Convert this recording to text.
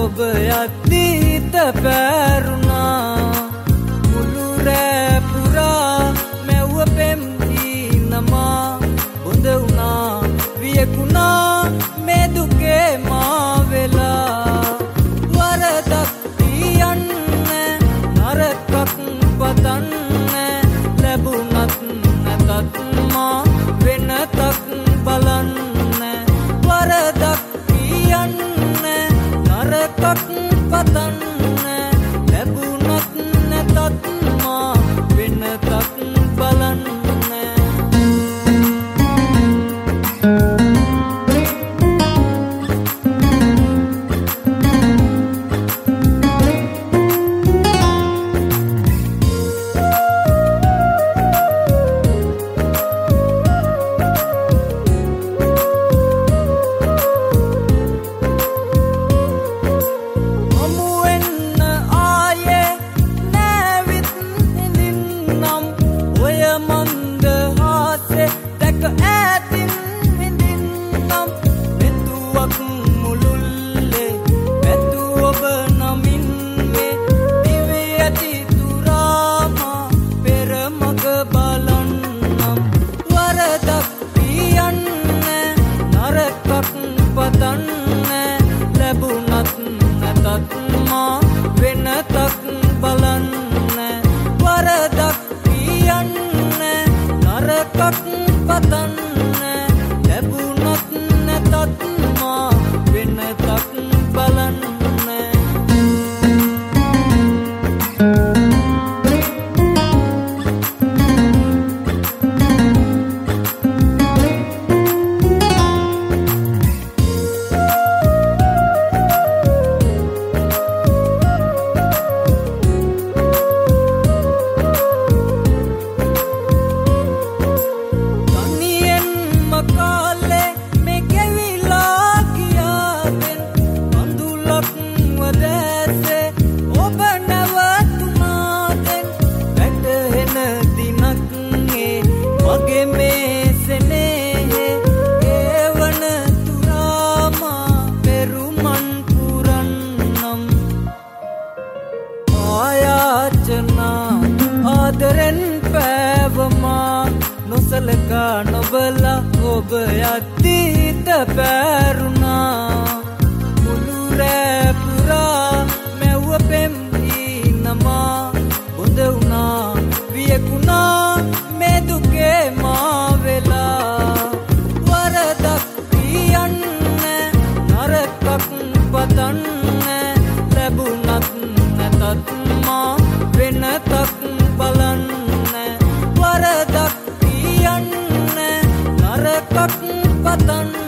ඔබ යද්දීත පැරුණා මුළු රෑ පුරා මැව්ව පෙම් දීනමා බොඳ වුණා වියකුණා මේ දුකේ මා වෙලා වරදක් තියන්නේ නරකක් පතන්නේ ලැබුණත් නැතත් මා වෙනතක් බලන්නේ වරදක් තියන්නේ නරකක් පතන්නේ ලැබුණත් නැතත් මා වෙනතක් බලන්නේ ආදරෙන් පැවමා නොසලකා නොබලා ඔබ යද්දීත පැරුණා මුළු රෑ පුරා මැව්ව පෙම් දීනමා බොඳ වුණා වියකුණා මේ දුකේ මා වෙලා වරදක් තියන්නේ නරකක් පතන්නේ ලැබුණත් නැතත් මා වෙනතක් බලන්නේ වරදක් තියන්නේ නරකක් පතන්නේ